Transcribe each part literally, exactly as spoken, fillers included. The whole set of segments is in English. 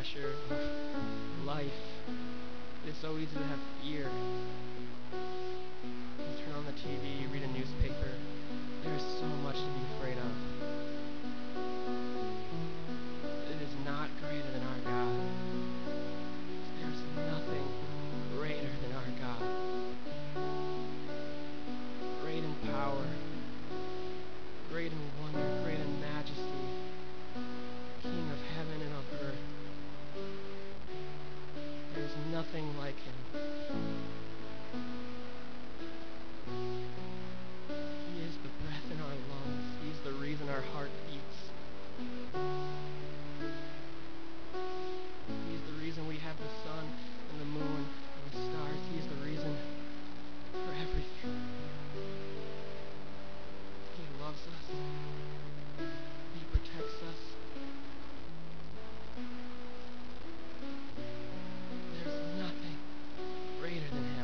pressure of life, it's so easy to have fear. You turn on the T V, you read a newspaper. There's so much to be afraid of. It is not greater than our God. There's nothing greater than our God. Great in power, great in wonder, great in majesty, King of heaven and of earth. There is nothing like him. He is the breath in our lungs. He's the reason our heart beats. He's the reason we have the sun and the moon and the stars. He's the reason for everything. He loves us. He protects us. There's nothing greater than him.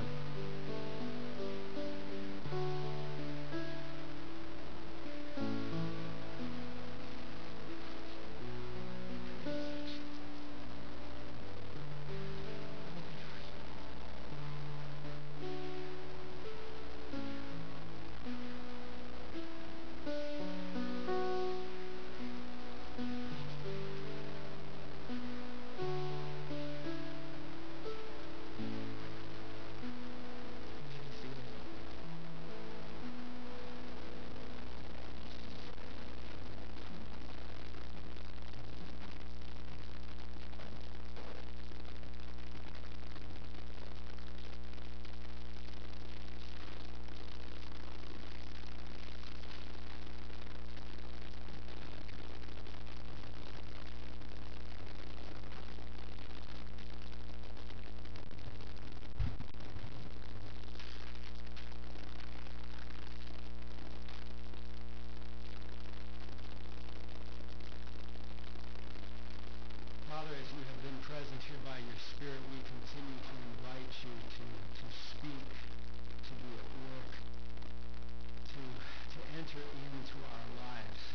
Present here by your Spirit, we continue to invite you to, to speak, to be at work, to, to enter into our lives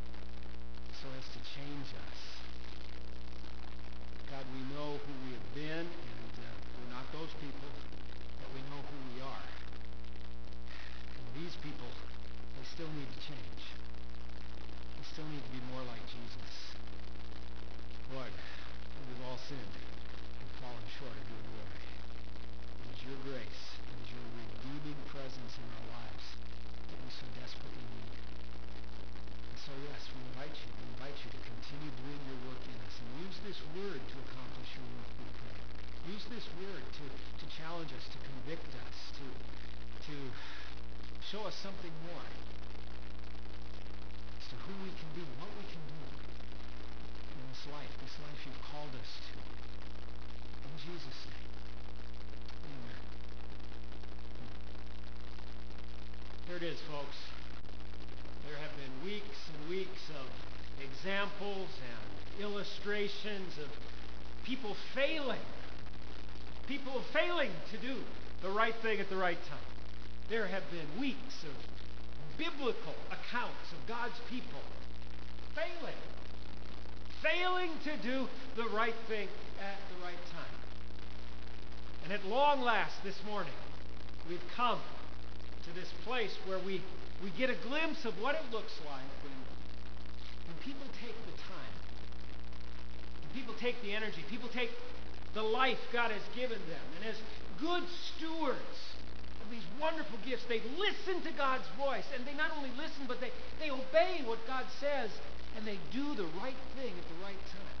so as to change us. God, we know who we have been, and uh, we're not those people, but we know who we are. And these people, they still need to change. They still need to be more like Jesus. Lord, we've all sinned and fallen short of your glory. It is your grace, it is your redeeming presence in our lives that we so desperately need. And so, yes, we invite you, we invite you to continue doing your work in us and use this word to accomplish your work, we pray. Use this word to, to challenge us, to convict us, to, to show us something more as to who we can be, what we can do in this life, this life you've called us to. In Jesus' name, amen. There it is, folks. There have been weeks and weeks of examples and illustrations of people failing. People failing to do the right thing at the right time. There have been weeks of biblical accounts of God's people failing. Failing to do the right thing at the right time. And at long last this morning, we've come to this place where we, we get a glimpse of what it looks like when, when people take the time, when people take the energy, people take the life God has given them, and as good stewards of these wonderful gifts, they listen to God's voice, and they not only listen, but they, they obey what God says, and they do the right thing at the right time.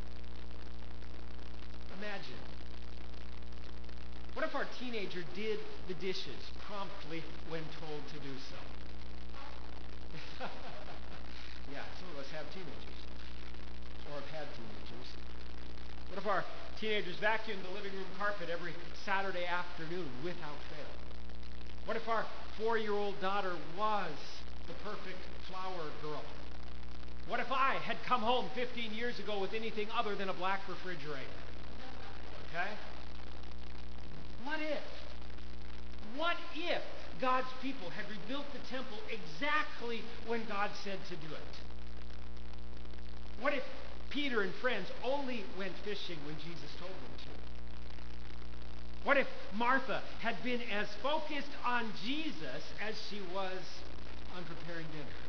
Imagine. What if our teenager did the dishes promptly when told to do so? Yeah, some of us have teenagers, or have had teenagers. What if our teenagers vacuumed the living room carpet every Saturday afternoon without fail? What if our four-year-old daughter was the perfect flower girl? What if I had come home fifteen years ago with anything other than a black refrigerator? Okay? What if? What if God's people had rebuilt the temple exactly when God said to do it? What if Peter and friends only went fishing when Jesus told them to? What if Martha had been as focused on Jesus as she was on preparing dinner?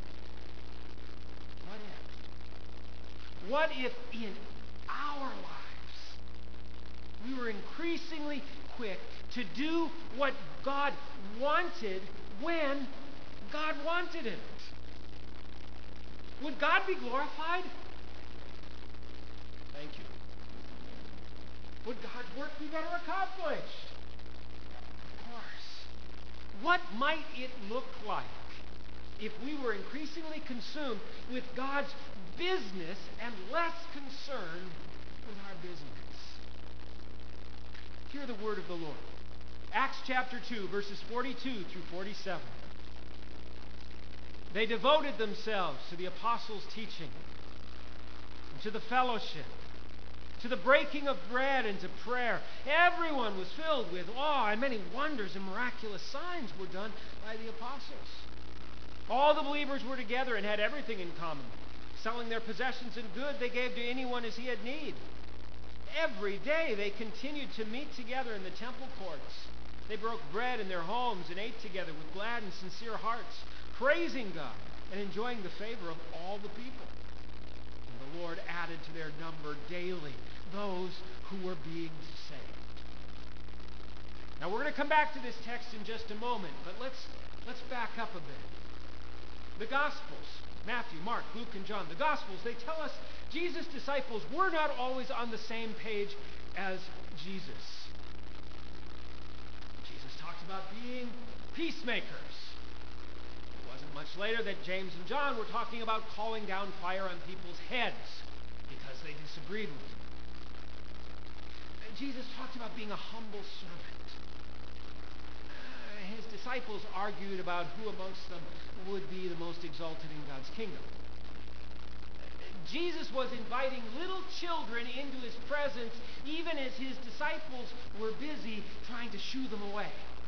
What if? What if in our lives we were increasingly quick to do what God wanted when God wanted it? Would God be glorified? Thank you. Would God's work be better accomplished? Of course. What might it look like if we were increasingly consumed with God's business and less concerned with our business? Hear the word of the Lord. Acts chapter two, verses forty-two through forty-seven. They devoted themselves to the apostles' teaching, and to the fellowship, to the breaking of bread, and to prayer. Everyone was filled with awe, and many wonders and miraculous signs were done by the apostles. All the believers were together and had everything in common. Selling their possessions and goods, they gave to anyone as he had need. Every day they continued to meet together in the temple courts. They broke bread in their homes and ate together with glad and sincere hearts, praising God and enjoying the favor of all the people. And the Lord added to their number daily those who were being saved. Now we're going to come back to this text in just a moment, but let's let's back up a bit. The Gospels, Matthew, Mark, Luke, and John, the Gospels, they tell us Jesus' disciples were not always on the same page as Jesus. Jesus talked about being peacemakers. It wasn't much later that James and John were talking about calling down fire on people's heads because they disagreed with him. And Jesus talked about being a humble servant. Uh, his disciples argued about who amongst them would be the most exalted in God's kingdom. Jesus was inviting little children into his presence even as his disciples were busy trying to shoo them away.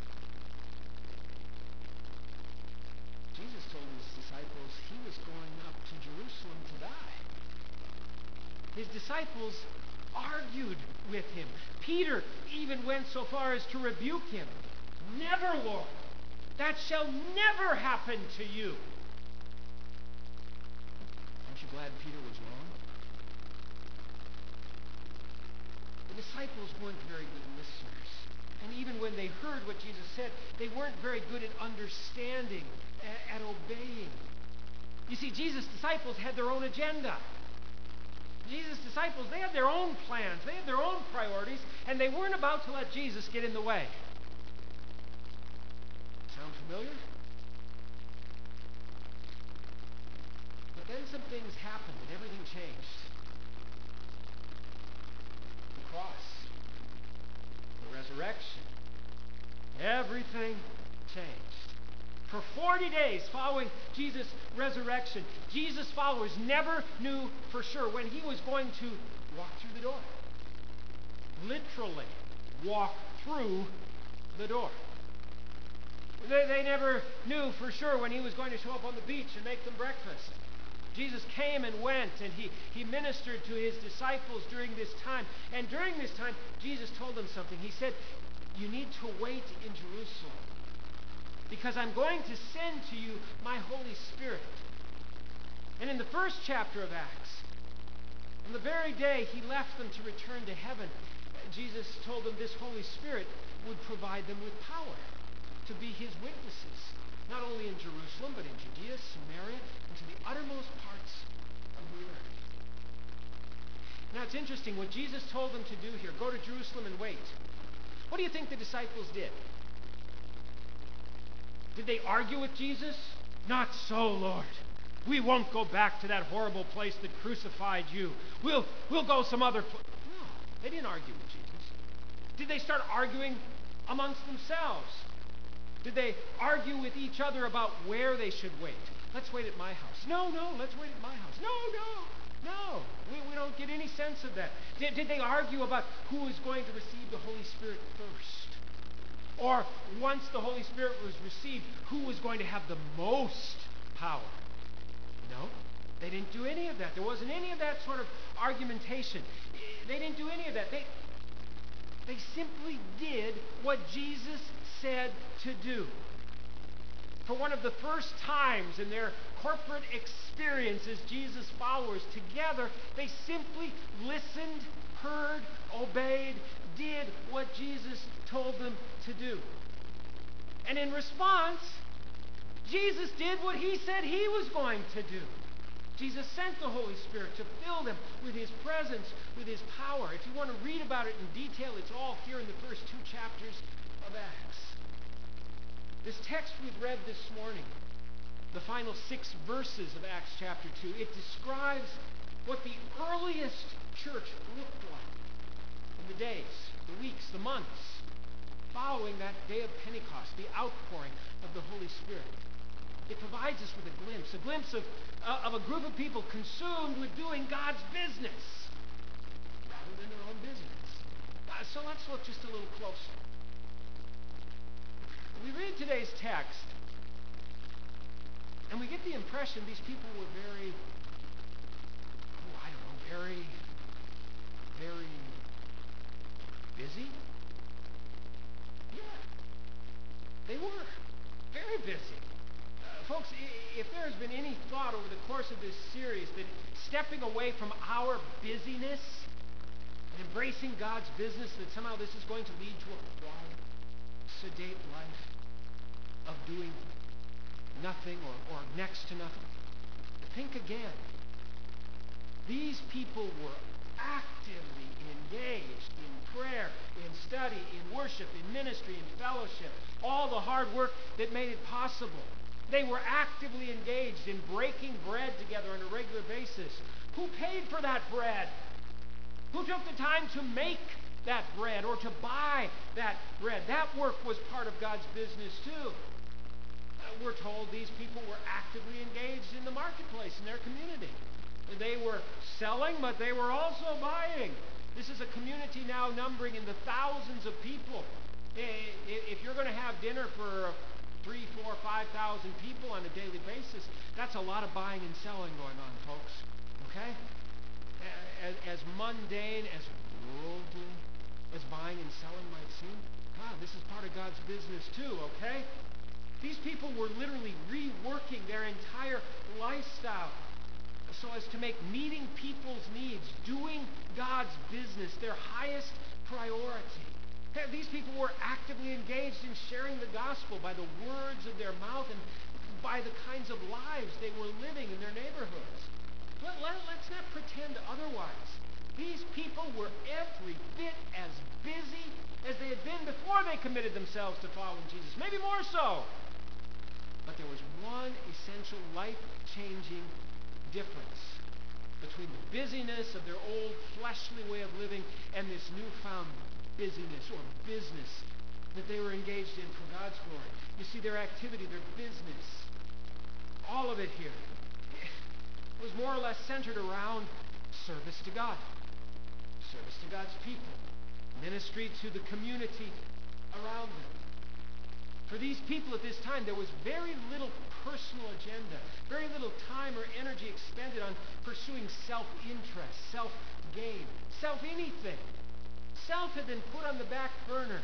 Jesus told his disciples he was going up to Jerusalem to die. His disciples argued with him. Peter even went so far as to rebuke him. "Never, Lord. That shall never happen to you." Aren't you glad Peter was wrong? The disciples weren't very good listeners. And even when they heard what Jesus said, they weren't very good at understanding, at, at obeying. You see, Jesus' disciples had their own agenda. Jesus' disciples, they had their own plans. They had their own priorities, and they weren't about to let Jesus get in the way. Sound familiar? But then some things happened and everything changed. The cross, the resurrection, everything changed. For forty days following Jesus' resurrection, Jesus' followers never knew for sure when he was going to walk through the door. Literally, walk through the door. They, they never knew for sure when he was going to show up on the beach and make them breakfast. Jesus came and went, and he, he ministered to his disciples during this time. And during this time, Jesus told them something. He said, "You need to wait in Jerusalem, because I'm going to send to you my Holy Spirit." And in the first chapter of Acts, on the very day he left them to return to heaven, Jesus told them this Holy Spirit would provide them with power to be his witnesses, not only in Jerusalem, but in Judea, Samaria, and to the uttermost parts of the earth. Now it's interesting what Jesus told them to do here. Go to Jerusalem and wait. What do you think the disciples did? Did they argue with Jesus? "Not so, Lord. We won't go back to that horrible place that crucified you. We'll, we'll go some other place." No, they didn't argue with Jesus. Did they start arguing amongst themselves? Did they argue with each other about where they should wait? "Let's wait at my house." "No, no, let's wait at my house." "No, no, no." We, we don't get any sense of that. Did, did they argue about who is going to receive the Holy Spirit first? Or once the Holy Spirit was received, who was going to have the most power? No. They didn't do any of that. There wasn't any of that sort of argumentation. They didn't do any of that. They, they simply did what Jesus said to do. For one of the first times in their corporate experience as Jesus' followers together, they simply listened, heard, obeyed, did what Jesus told them to do. And in response, Jesus did what he said he was going to do. Jesus sent the Holy Spirit to fill them with his presence, with his power. If you want to read about it in detail, it's all here in the first two chapters of Acts. This text we've read this morning, the final six verses of Acts chapter two, it describes what the earliest church looked like in the days, the weeks, the months following that day of Pentecost, the outpouring of the Holy Spirit. It provides us with a glimpse, a glimpse of, uh, of a group of people consumed with doing God's business rather than their own business. Uh, so let's look just a little closer. We read today's text, and we get the impression these people were very, oh, I don't know, very, very busy? Yeah, they were very busy. Uh, folks, if there has been any thought over the course of this series that stepping away from our busyness and embracing God's business, that somehow this is going to lead to a quiet, sedate life of doing nothing or, or next to nothing, think again. These people were actively engaged in prayer, in study, in worship, in ministry, in fellowship, all the hard work that made it possible. They were actively engaged in breaking bread together on a regular basis. Who paid for that bread? Who took the time to make that bread or to buy that bread? That work was part of God's business too. Uh, we're told these people were actively engaged in the marketplace in their community. They were selling, but they were also buying. This is a community now numbering in the thousands of people. If you're going to have dinner for three, four, five thousand people on a daily basis, that's a lot of buying and selling going on, folks. Okay? As, as mundane, as worldly as buying and selling might seem, ah, this is part of God's business too, okay? These people were literally reworking their entire lifestyle so as to make meeting people's needs, doing God's business, their highest priority. These people were actively engaged in sharing the gospel by the words of their mouth and by the kinds of lives they were living in their neighborhoods. Let, let, let's not pretend otherwise. These people were every bit as busy as they had been before they committed themselves to following Jesus, maybe more so. But there was one essential life-changing difference between the busyness of their old fleshly way of living and this newfound busyness or business that they were engaged in for God's glory. You see, their activity, their business, all of it here, was more or less centered around service to God, service to God's people, ministry to the community around them. For these people at this time, there was very little personal agenda, very little time or energy expended on pursuing self-interest, self-gain, self-anything. Self had been put on the back burner.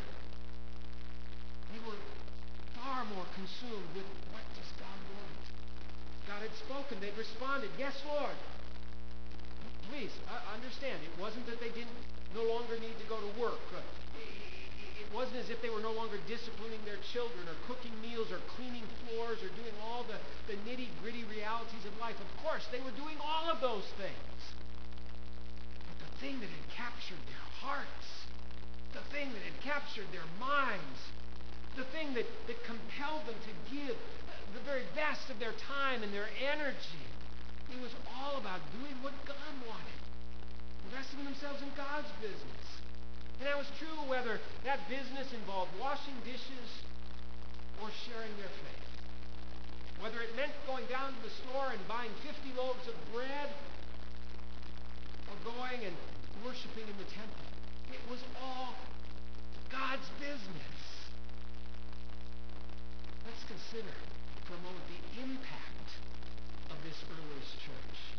They were far more consumed with what does God want. God had spoken. They'd responded, yes, Lord. Please, uh, understand, it wasn't that they didn't no longer need to go to work. Uh, it wasn't as if they were no longer disciplining their children or cooking meals or cleaning floors or doing all the, the nitty-gritty realities of life. Of course, they were doing all of those things. But the thing that had captured their hearts, the thing that had captured their minds, the thing that, that compelled them to give the very best of their time and their energy, it was all about doing what God wanted, investing themselves in God's business. And that was true whether that business involved washing dishes or sharing their faith. Whether it meant going down to the store and buying fifty loaves of bread or going and worshiping in the temple. It was all God's business. Let's consider for a moment the impact of this earliest church.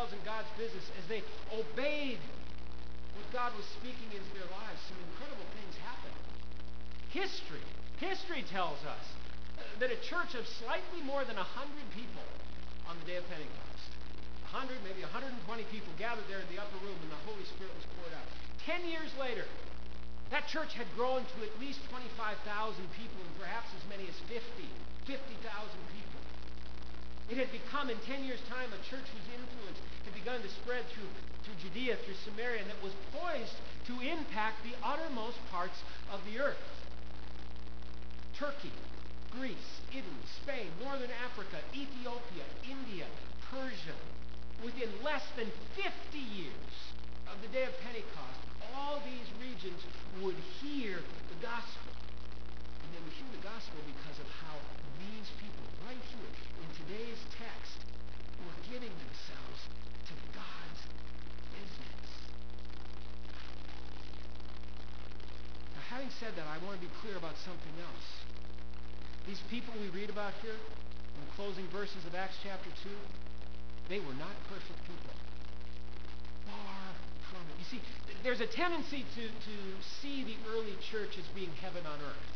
themselves in God's business, as they obeyed what God was speaking into their lives, some incredible things happened. History, history tells us uh, that a church of slightly more than one hundred people on the day of Pentecost, one hundred, maybe one hundred twenty people gathered there in the upper room, and the Holy Spirit was poured out. Ten years later, that church had grown to at least twenty-five thousand people, and perhaps as many as fifty thousand people. It had become, in ten years' time, a church whose influence had begun to spread through, through Judea, through Samaria, and that was poised to impact the uttermost parts of the earth. Turkey, Greece, Italy, Spain, Northern Africa, Ethiopia, India, Persia. Within less than fifty years of the day of Pentecost, all these regions would hear the gospel. And they would hear the gospel because of how these people, right here in today's text, were giving themselves to God's business. Now, having said that, I want to be clear about something else. These people we read about here, in the closing verses of Acts chapter two, they were not perfect people. Far from it. You see, there's a tendency to, to see the early church as being heaven on earth.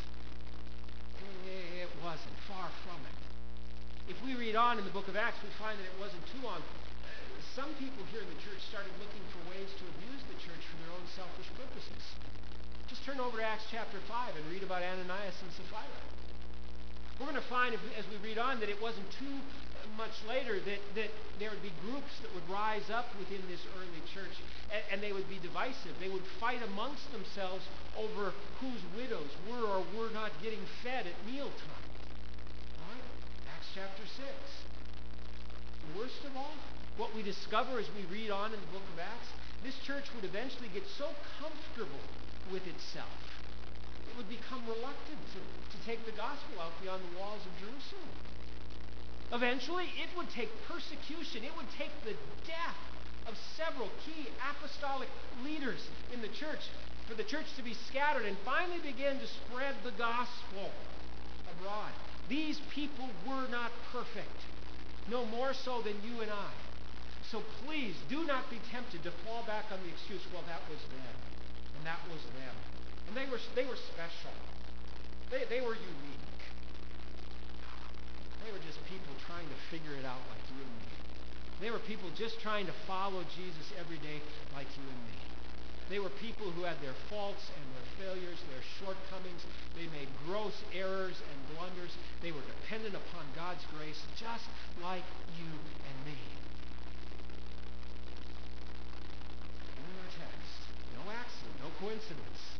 It wasn't. Far from it. If we read on in the book of Acts, we find that it wasn't too long. Some people here in the church started looking for ways to abuse the church for their own selfish purposes. Just turn over to Acts chapter five and read about Ananias and Sapphira. We're going to find, if, as we read on, that it wasn't too much later that, that there would be groups that would rise up within this early church, and, and they would be divisive. They would fight amongst themselves over whose widows were or were not getting fed at mealtime. All right? Acts chapter six. Worst of all, what we discover as we read on in the book of Acts, this church would eventually get so comfortable with itself, it would become reluctant to, to take the gospel out beyond the walls of Jerusalem. Eventually, it would take persecution. It would take the death of several key apostolic leaders in the church for the church to be scattered and finally begin to spread the gospel abroad. These people were not perfect, no more so than you and I. So please do not be tempted to fall back on the excuse, well, that was them, and that was them. And they were, they were special. They, they were unique. They were just people trying to figure it out like you and me. They were people just trying to follow Jesus every day like you and me. They were people who had their faults and their failures, their shortcomings. They made gross errors and blunders. They were dependent upon God's grace just like you and me. In our text, no accident, no coincidence.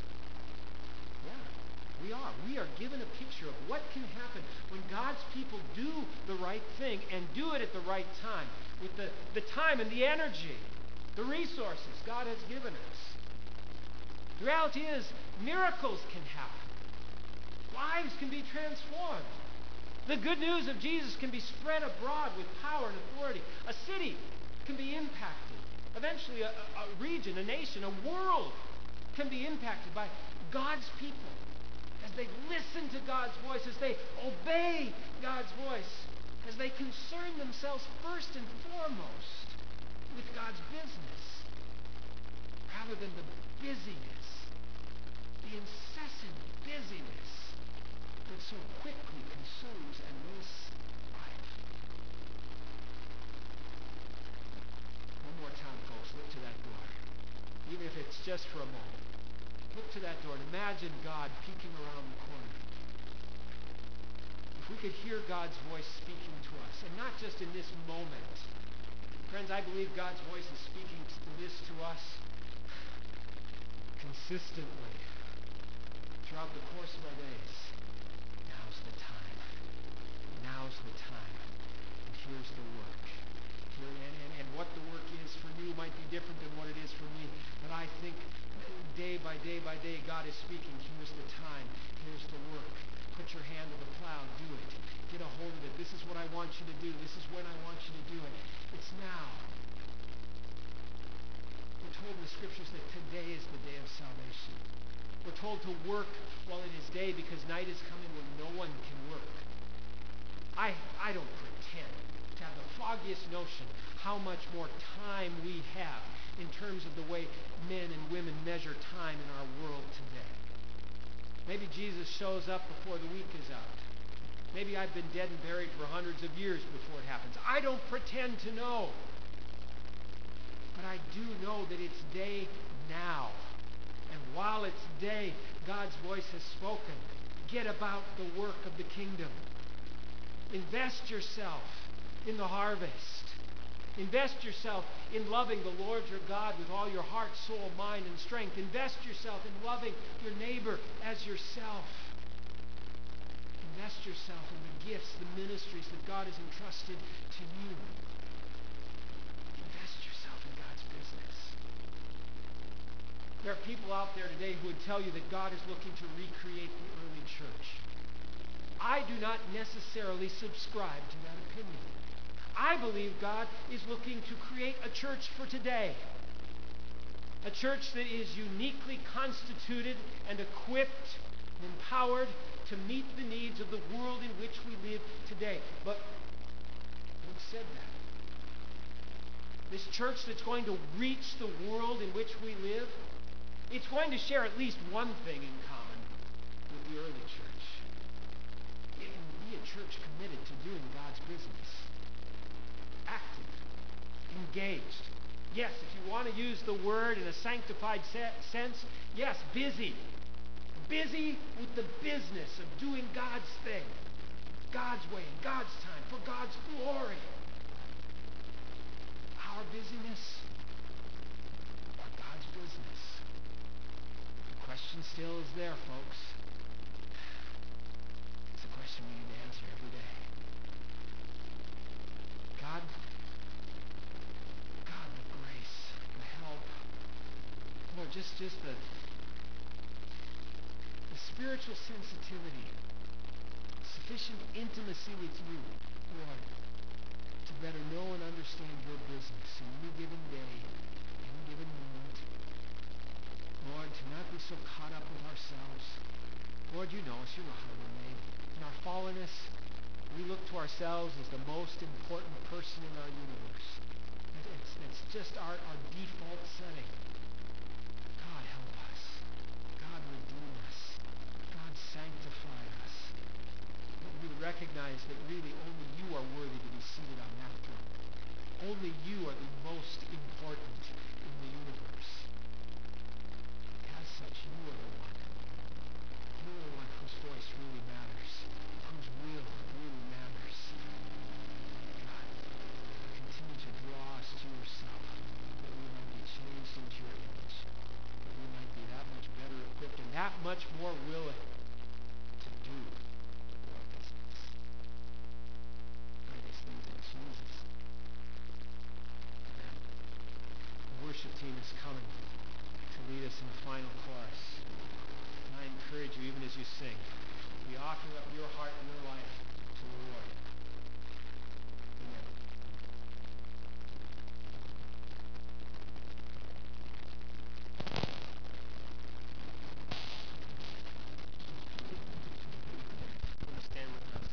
We are. We are given a picture of what can happen when God's people do the right thing and do it at the right time, with the, the time and the energy, the resources God has given us. The reality is, miracles can happen. Lives can be transformed. The good news of Jesus can be spread abroad with power and authority. A city can be impacted. Eventually, a, a region, a nation, a world can be impacted by God's people. As they listen to God's voice, as they obey God's voice, as they concern themselves first and foremost with God's business, rather than the busyness, the incessant busyness that so quickly consumes and wastes life. One more time, folks, look to that door, even if it's just for a moment. Look to that door and imagine God peeking around the corner. If we could hear God's voice speaking to us, and not just in this moment. Friends, I believe God's voice is speaking to this to us consistently throughout the course of our days. Now's the time. Now's the time. And here's the work. Here, and, and, and what the work is for you might be different than what it is for me. But I think day by day by day, God is speaking. Here's the time. Here's the work. Put your hand to the plow. Do it. Get a hold of it. This is what I want you to do. This is when I want you to do it. It's now. We're told in the scriptures that today is the day of salvation. We're told to work while it is day because night is coming when no one can work. I, I don't pretend to have the foggiest notion how much more time we have in terms of the way men and women measure time in our world today. Maybe Jesus shows up before the week is out. Maybe I've been dead and buried for hundreds of years before it happens. I don't pretend to know. But I do know that it's day now. And while it's day, God's voice has spoken. Get about the work of the kingdom. Invest yourself in the harvest. Invest yourself in loving the Lord your God with all your heart, soul, mind, and strength. Invest yourself in loving your neighbor as yourself. Invest yourself in the gifts, the ministries that God has entrusted to you. Invest yourself in God's business. There are people out there today who would tell you that God is looking to recreate the early church. I do not necessarily subscribe to that opinion. I believe God is looking to create a church for today. A church that is uniquely constituted and equipped and empowered to meet the needs of the world in which we live today. But who said that? This church that's going to reach the world in which we live, it's going to share at least one thing in common with the early church. It will be a church committed to doing God's business. Active, engaged. Yes, if you want to use the word in a sanctified se- sense, yes, busy. Busy with the business of doing God's thing, God's way, in God's time, for God's glory. Our busyness or God's business? The question still is there, folks. It's a question we need to answer every day. God, God, the grace, the help, Lord, just, just the, the spiritual sensitivity, sufficient intimacy with you, Lord, to better know and understand your business in any given day, any given moment. Lord, to not be so caught up with ourselves. Lord, you know us. You know how we're made. In our fallenness, we look to ourselves as the most important person in our universe. It's, it's just our, our default setting. God, help us. God, redeem us. God, sanctify us. That we recognize that really only you are worthy to be seated on that throne. Only you are the most important in the universe. As such, you are the one. You are the one whose voice really matters, whose will really matters. God, continue to draw us to yourself, that we might be changed into your image, that we might be that much better equipped and that much more willing to do your business. Pray these things in Jesus. Amen. The worship team is coming to lead us in the final chorus. And I encourage you, even as you sing, be offering up your heart and your life to the Lord. Amen. Please stand with us.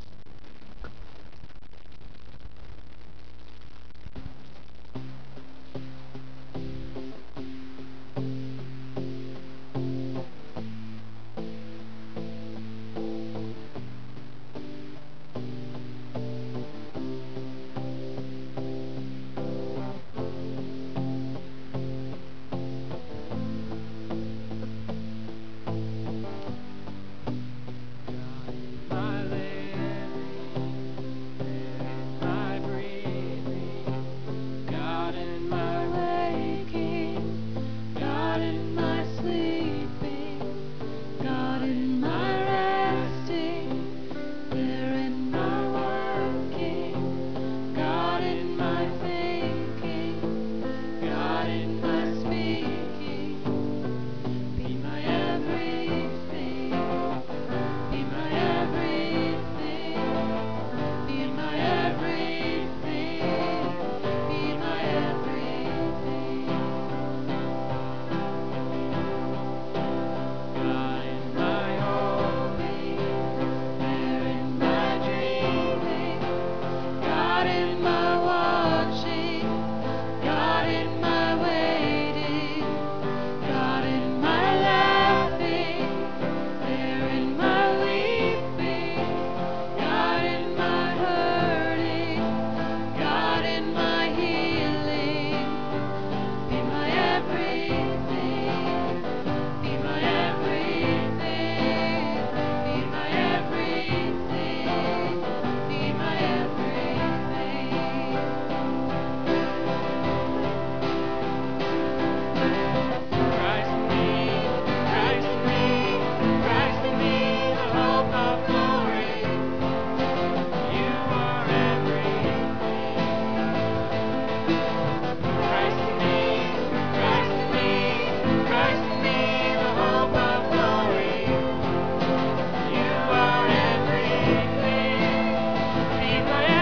Amen.